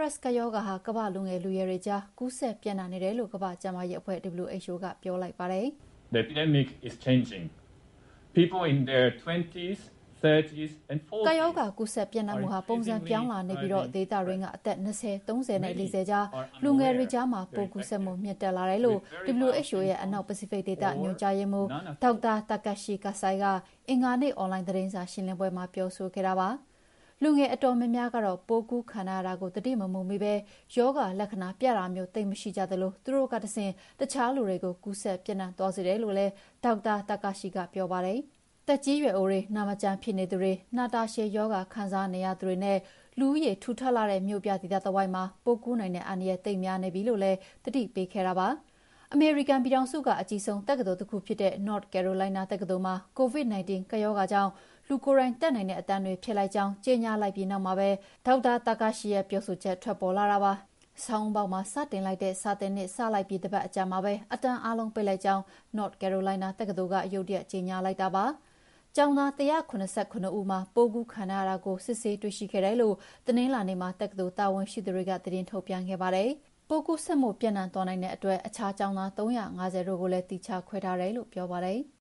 virus ကရောဂါဟာကမ္ဘာလူငယ်လူရွယ်တွေကြားကူးစက်ပြန့်နှံ့နေတယ်လို့ကမ္ဘာ့ကျန်းမာရေးအဖွဲ့ WHO ကပြောလိုက်ပါတယ်။ The epidemic is changing. People in their 20s, 30s and 40s ကရောဂါကူးစက်ပြန့်နှံ့မှုဟာပုံစံပြောင်းလာနေပြီးဒေသတွင်းကအသက်20, 30နဲ့40ကြားလူငယ်တွေကြားမှာပိုကူးစက်မှုမြင့်တက်လာတယ်လို့ WHO ရဲ့အနောက်ပစိဖိတ်ဒေသညွှန်ကြားရေးမှူးဒေါက်တာတာကာရှိကာဆိုင်ကအင်္ဂါနေ့အွန်လိုင်းသတင်းစာရှင်းလင်းပွဲမှာပြောဆိုခဲ့တာပါ။လူငယ်အတော်များများကတော့ပိုးကူးခံရတာကိုသတိမမူမိပဲယောဂလက္ခဏာပြတာမျိုးသိမရှိကြသလိုသူတို့ကတဆင့်တခြားလူတွေကိုကူးစက်ပြန့်နှံ့သွားစေတယ်လို့လည်းဒေါက်တာတာကာရှိကပြောပါတယ်။သက်ကြီးရွယ်အိုတွေနာမကျန်းဖြစ်နေသူတွေနာတာရှည်ယောဂခံစားနေရသူတွေနဲ့လူဦးရေထူထပ်လာတဲ့မြို့ပြဒေသတစ်ဝိုက်မှာပိုးကူးနိုင်တဲ့အန္တရာယ်သိပ်များနေပြီလို့လည်းသတိပေးခဲ့တာပါ။အမေရိကန်ပြည်ထောင်စုကအကြီးဆုံးတက္ကသိုလ်တစ်ခုဖြစ်တဲ့ North Carolina တက္ကသိုလ်မှာ COVID-19 ကရောဂါကြောင့်လူကိုယ်တိုင်တက်နိုင်တဲ့အတန်းတွေဖြစ်လိုက်ကြောင်းကြေညာလိုက်ပြီးနောက်မှာပဲဒေါက်တာတာကာရှိရဲ့ပြောဆိုချက်ထွက်ပေါ်လာတာပါ။ဆောင်းပေါက်မှာစတင်လိုက်တဲ့စာသင်နှစ်စလိုက်ပြီးတစ်ပတ်အကြာမှာပဲအတန်းအားလုံးပိတ်လိုက်ကြောင်း North Carolina တက္ကသိုလ်ကရုတ်တရက်ကြေညာလိုက်တာပါ။ကျောင်းသား189ဦးမှာပိုးကူးခံရတာကိုစစ်ဆေးတွေ့ရှိခဲ့တယ်လို့တနင်္လာနေ့မှာတက္ကသိုလ်တာဝန်ရှိသူတွေကသတင်းထုတ်ပြန်ခဲ့ပါတယ်။ပိုးကူးစက်မှုပြန့်နှံ့သွားနိုင်တဲ့အတွက်အခြားကျောင်းသား350တို့ကိုလည်းတိကျခွဲထားတယ်လို့ပြောပါတယ်။